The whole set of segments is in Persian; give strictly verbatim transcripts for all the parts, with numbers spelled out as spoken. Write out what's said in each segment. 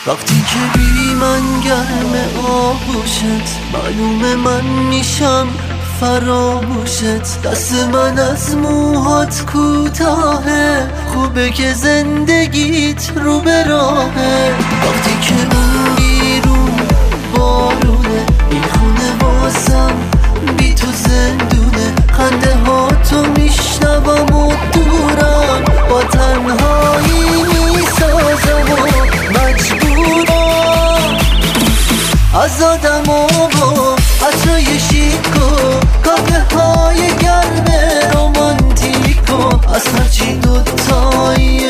وقتی که بی من گرم آغوشت، معلومه من میشم فراموشت. دست من از موهات کوتاهه، خوبه که زندگیت رو به راهه. وقتی که اون بیرون بارونه، میخونه واسم بی تو زندونه. خنده ها تو میشنوم و دورم، با تنهایی میسازم و مجبورم. از آدم و عطرای شیک و کافه های گرم رومانتیک و از هرچی دوتاییه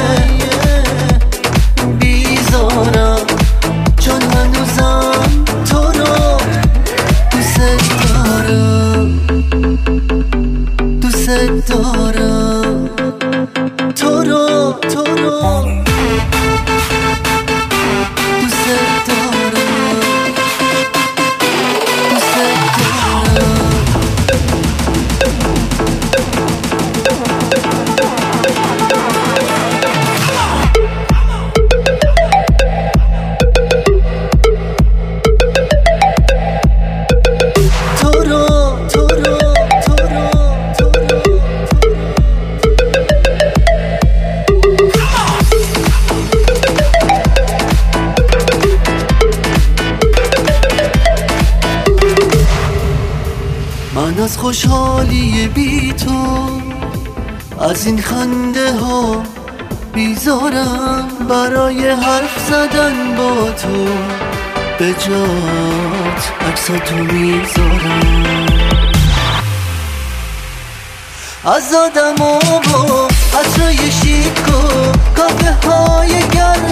بیزارم، چون هنوزم تو رو دوست دارم. دوست دارم تو رو تو رو دوست دارم. من از خوشحالی بی تو، از این خنده ها بیزارم. برای حرف زدن با تو به جات عکساتو میذارم. از آدم و عطرای شیک و کافه های گرم